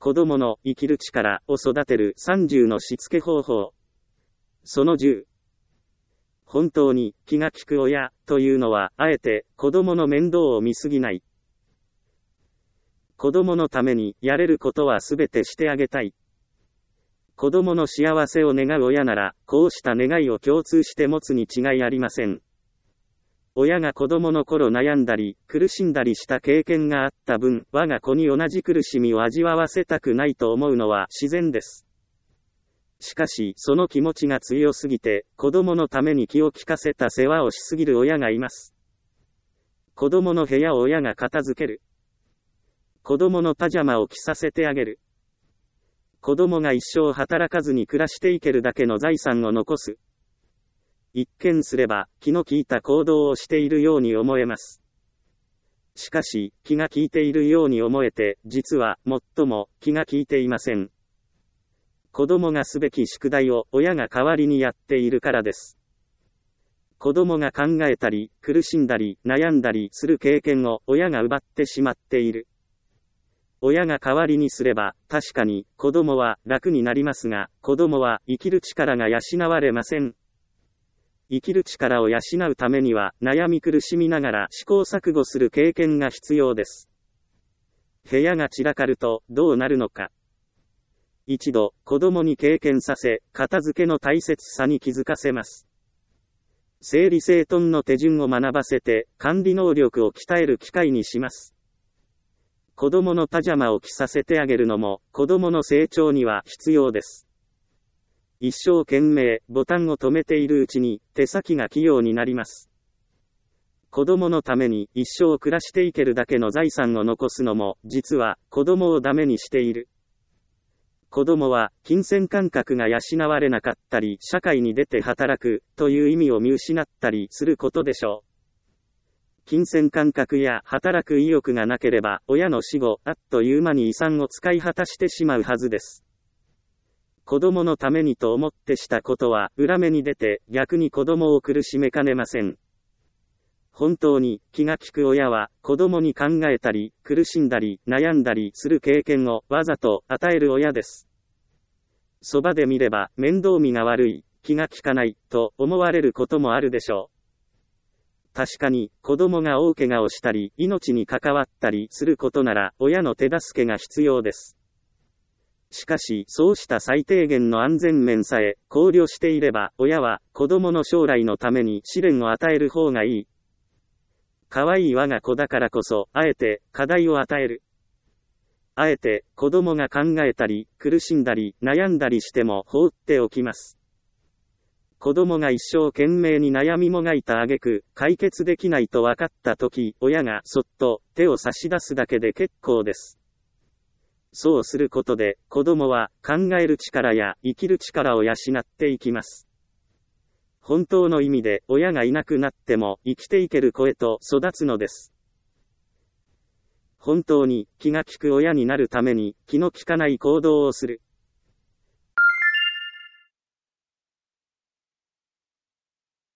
子供の生きる力を育てる30のしつけ方法。その10。本当に気が利く親というのは、あえて子供の面倒を見すぎない。子供のためにやれることはすべてしてあげたい。子供の幸せを願う親なら、こうした願いを共通して持つに違いありません。親が子供の頃悩んだり、苦しんだりした経験があった分、我が子に同じ苦しみを味わわせたくないと思うのは自然です。しかし、その気持ちが強すぎて、子供のために気を利かせた世話をしすぎる親がいます。子供の部屋を親が片付ける。子供のパジャマを着させてあげる。子供が一生働かずに暮らしていけるだけの財産を残す。一見すれば、気の利いた行動をしているように思えます。しかし、気が利いているように思えて、実は、最も、気が利いていません。子供がすべき宿題を、親が代わりにやっているからです。子供が考えたり、苦しんだり、悩んだりする経験を、親が奪ってしまっている。親が代わりにすれば、確かに、子供は楽になりますが、子供は生きる力が養われません。生きる力を養うためには、悩み苦しみながら試行錯誤する経験が必要です。部屋が散らかると、どうなるのか。一度、子供に経験させ、片付けの大切さに気づかせます。整理整頓の手順を学ばせて、管理能力を鍛える機会にします。子供のパジャマを着させてあげるのも、子供の成長には必要です。一生懸命、ボタンを止めているうちに、手先が器用になります。子供のために一生暮らしていけるだけの財産を残すのも、実は、子供をダメにしている。子供は、金銭感覚が養われなかったり、社会に出て働く、という意味を見失ったりすることでしょう。金銭感覚や働く意欲がなければ、親の死後、あっという間に遺産を使い果たしてしまうはずです。子供のためにと思ってしたことは、裏目に出て、逆に子供を苦しめかねません。本当に、気が利く親は、子供に考えたり、苦しんだり、悩んだりする経験を、わざと与える親です。そばで見れば、面倒見が悪い、気が利かない、と思われることもあるでしょう。確かに、子供が大怪我をしたり、命に関わったりすることなら、親の手助けが必要です。しかし、そうした最低限の安全面さえ、考慮していれば、親は、子供の将来のために試練を与える方がいい。可愛い我が子だからこそ、あえて、課題を与える。あえて、子供が考えたり、苦しんだり、悩んだりしても放っておきます。子供が一生懸命に悩みもがいた挙句、解決できないと分かったとき、親がそっと手を差し出すだけで結構です。そうすることで、子供は考える力や生きる力を養っていきます。本当の意味で、親がいなくなっても生きていける子へと育つのです。本当に気が利く親になるために気の利かない行動をする。